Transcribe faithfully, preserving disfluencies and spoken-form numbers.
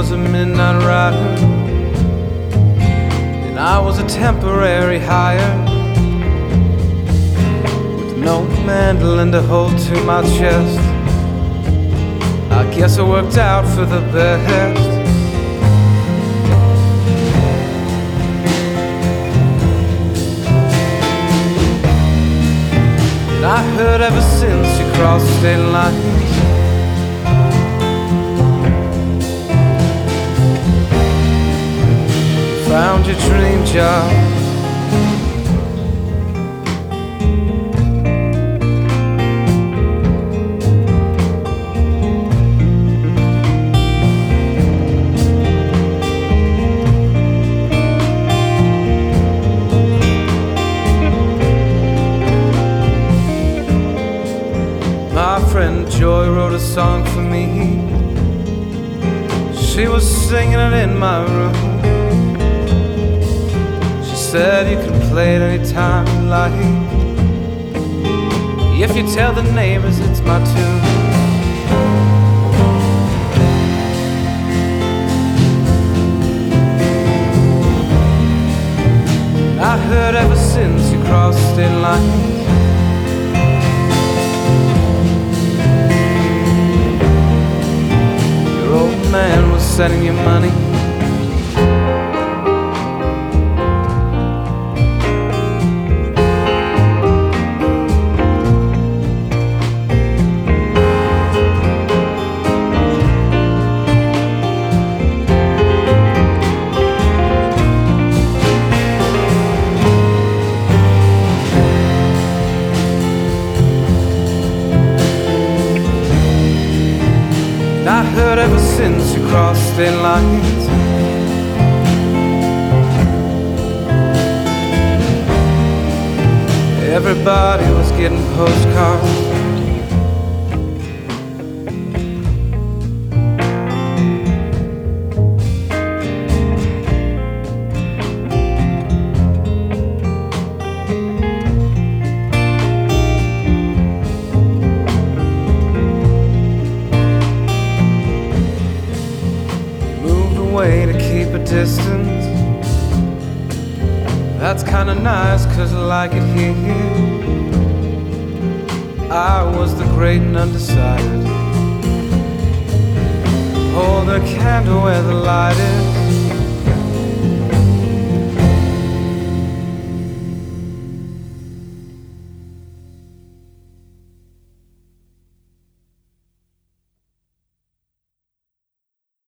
was a midnight rider, and I was a temporary hire, with no mandolin to hold to my chest. I guess it worked out for the best. And I heard ever since you crossed state lines, found your dream job. My friend Joy wrote a song for me. She was singing it in my room. Said you can play it anytime you like, if you tell the neighbors it's my tune. I heard ever since you crossed state lines, your old man was sending you money. I heard ever since you crossed state lines, everybody was getting postcards. Way to keep a distance, that's kinda nice, cause I like it here. I was the great and undecided, hold a candle where the light is.